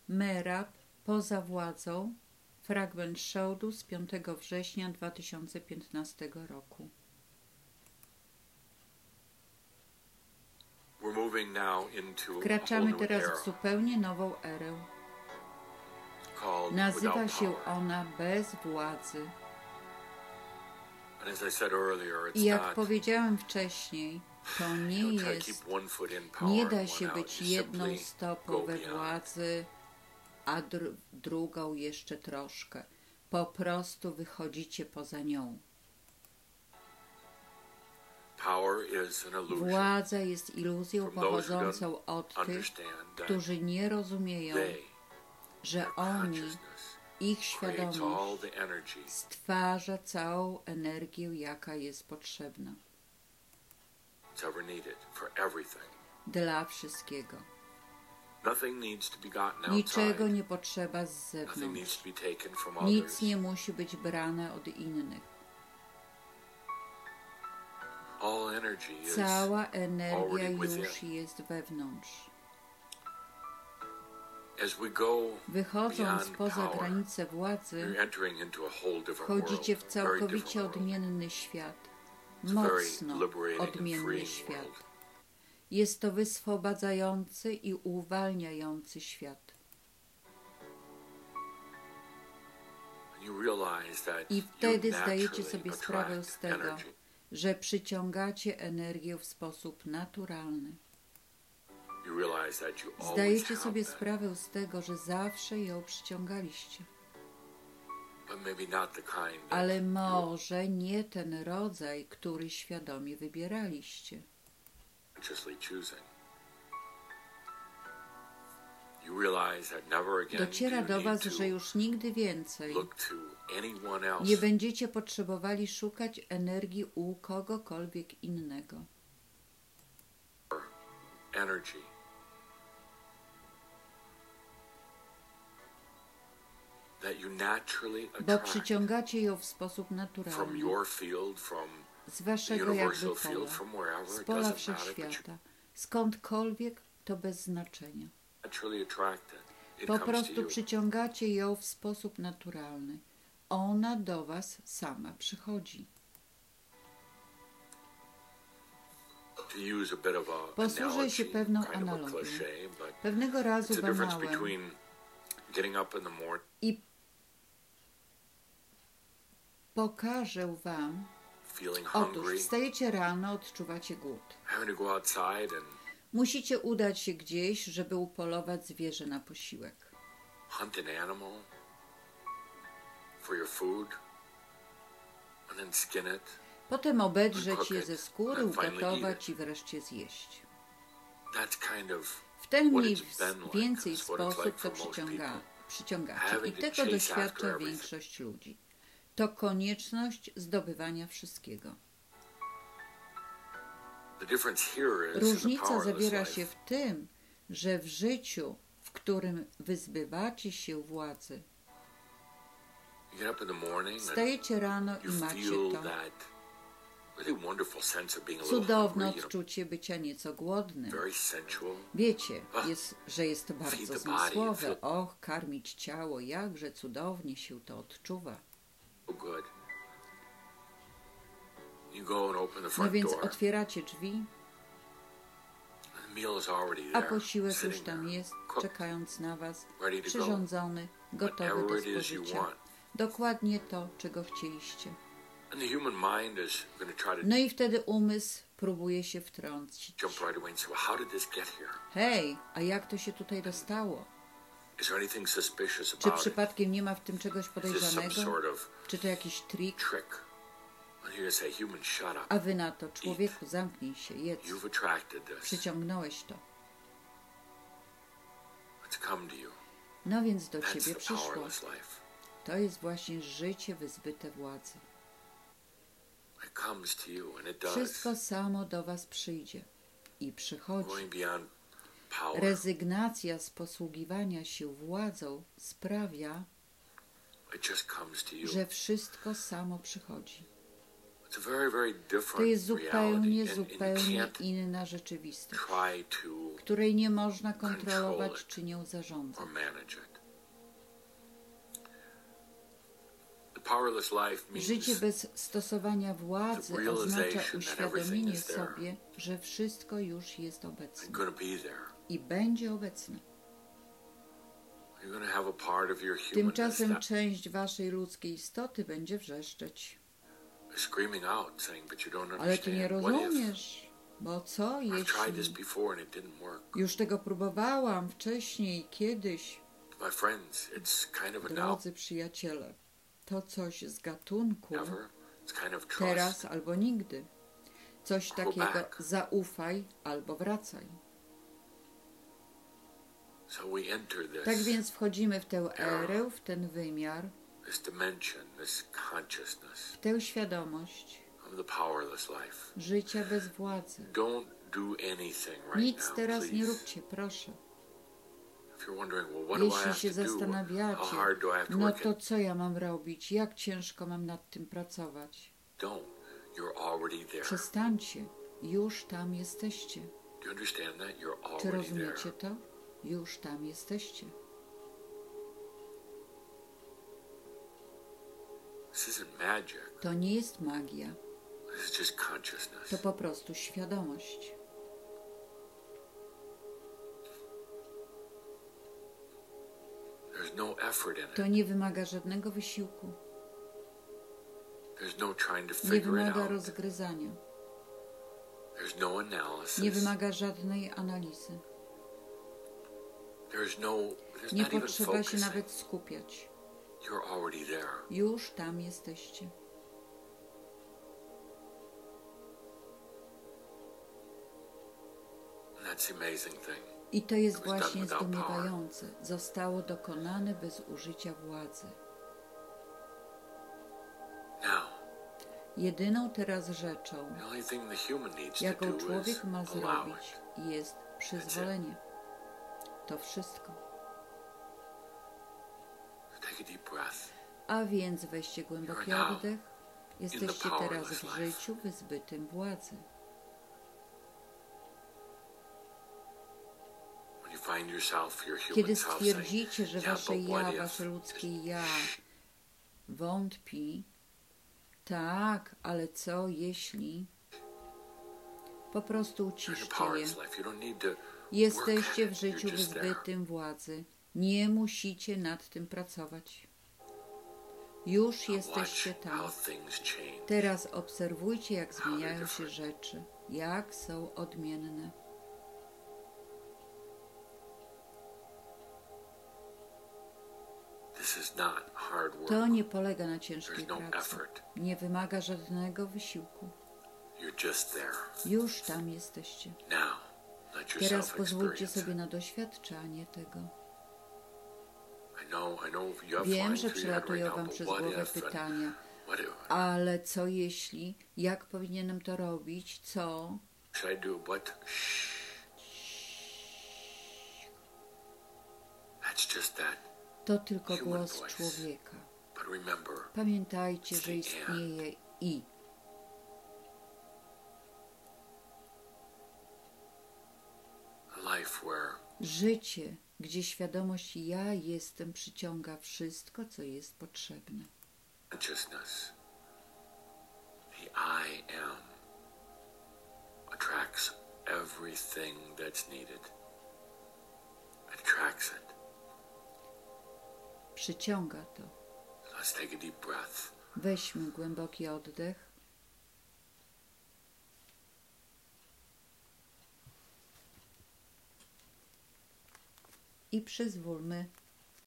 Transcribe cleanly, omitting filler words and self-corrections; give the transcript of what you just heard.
Merab poza władzą. Fragment shodu z 5 września 2015 roku. Wkraczamy teraz w zupełnie nową erę. Nazywa się ona bez władzy. I jak powiedziałem wcześniej, to nie da się być jedną stopą we władzy, a drugą jeszcze troszkę. Po prostu wychodzicie poza nią. Władza jest iluzją pochodzącą od tych, którzy nie rozumieją, że oni, ich świadomość stwarza całą energię, jaka jest potrzebna dla wszystkiego. Niczego nie potrzeba z zewnątrz. Nic nie musi być brane od innych. Cała energia już jest wewnątrz. Wychodząc poza granice władzy, wchodzicie w całkowicie odmienny świat. Mocno odmienny świat. Jest to wyswobadzający i uwalniający świat. I wtedy zdajecie sobie sprawę z tego, że przyciągacie energię w sposób naturalny. Zdajecie sobie sprawę z tego, że zawsze ją przyciągaliście. Ale może nie ten rodzaj, który świadomie wybieraliście. Dociera do was, że już nigdy więcej nie będziecie potrzebowali szukać energii u kogokolwiek innego. Bo przyciągacie ją w sposób naturalny z waszego jakby pola, z pola wszechświata, skądkolwiek, to bez znaczenia. Po prostu przyciągacie ją w sposób naturalny. Ona do was sama przychodzi. Posłużę się pewną analogią. Pewnego razu banałem i pokażę wam. Otóż wstajecie rano, odczuwacie głód. Musicie udać się gdzieś, żeby upolować zwierzę na posiłek. Potem obedrzeć je ze skóry, ugotować i wreszcie zjeść. W ten mniej więcej sposób to przyciągacie. I tego doświadcza większość ludzi. To konieczność zdobywania wszystkiego. Różnica zawiera się w tym, że w życiu, w którym wyzbywacie się władzy, wstajecie rano i macie to cudowne odczucie bycia nieco głodnym. Wiecie, że jest to bardzo zmysłowe. Och, karmić ciało, jakże cudownie się to odczuwa. No więc otwieracie drzwi, a posiłek już tam jest, czekając na was, przyrządzony, gotowy do spożycia. Dokładnie to, czego chcieliście. No i wtedy umysł próbuje się wtrącić. Hej, a jak to się tutaj dostało? Czy przypadkiem nie ma w tym czegoś podejrzanego? Czy to jakiś trik? A wy na to, człowieku, zamknij się, jedz. Przyciągnąłeś to. No więc do ciebie przyszło. To jest właśnie życie wyzbyte władzy. Wszystko samo do was przyjdzie i przychodzi. Rezygnacja z posługiwania się władzą sprawia, że wszystko samo przychodzi. To jest zupełnie inna rzeczywistość, której nie można kontrolować czy nią zarządzać. Życie bez stosowania władzy oznacza uświadomienie sobie, że wszystko już jest obecne i będzie obecne. Tymczasem część waszej ludzkiej istoty będzie wrzeszczeć. Ale ty nie rozumiesz, bo co jeśli... Już tego próbowałam wcześniej, kiedyś. Drodzy przyjaciele, to coś z gatunku teraz albo nigdy. Coś takiego zaufaj albo wracaj. Tak więc wchodzimy w tę erę, w ten wymiar, w tę świadomość życia bez władzy. Nic teraz nie róbcie, proszę. Jeśli się zastanawiacie, no to co ja mam robić? Jak ciężko mam nad tym pracować? Przestańcie. Już tam jesteście. Czy rozumiecie to? Już tam jesteście. To nie jest magia. To po prostu świadomość. To nie wymaga żadnego wysiłku. Nie wymaga rozgryzania. Nie wymaga żadnej analizy. Nie potrzeba się nawet skupiać. Już tam jesteście. I to jest właśnie zdumiewające. Zostało dokonane bez użycia władzy. Jedyną teraz rzeczą, jaką człowiek ma zrobić, jest przyzwolenie. To wszystko. A więc weźcie głęboki oddech. Jesteście teraz w życiu wyzbytym władzy. Kiedy stwierdzicie, że wasze ja, wasze ludzkie ja wątpi, tak, ale co jeśli? Po prostu uciszcie je. Jesteście w życiu wyzbytym władzy. Nie musicie nad tym pracować. Już jesteście tam. Teraz obserwujcie, jak zmieniają się rzeczy, jak są odmienne. To nie polega na ciężkiej pracy. Nie wymaga żadnego wysiłku. Już tam jesteście. Teraz pozwólcie sobie na doświadczanie tego. Wiem, że przelatują wam przez głowę pytania, ale co jeśli? Jak powinienem to robić? Co? To tylko głos człowieka. Pamiętajcie, że istnieje i. Życie, gdzie świadomość ja jestem przyciąga wszystko, co jest potrzebne. The I am attracts everything that's needed. Attracts it. Przyciąga to. Let's take a deep breath. Weźmy głęboki oddech. I przyzwólmy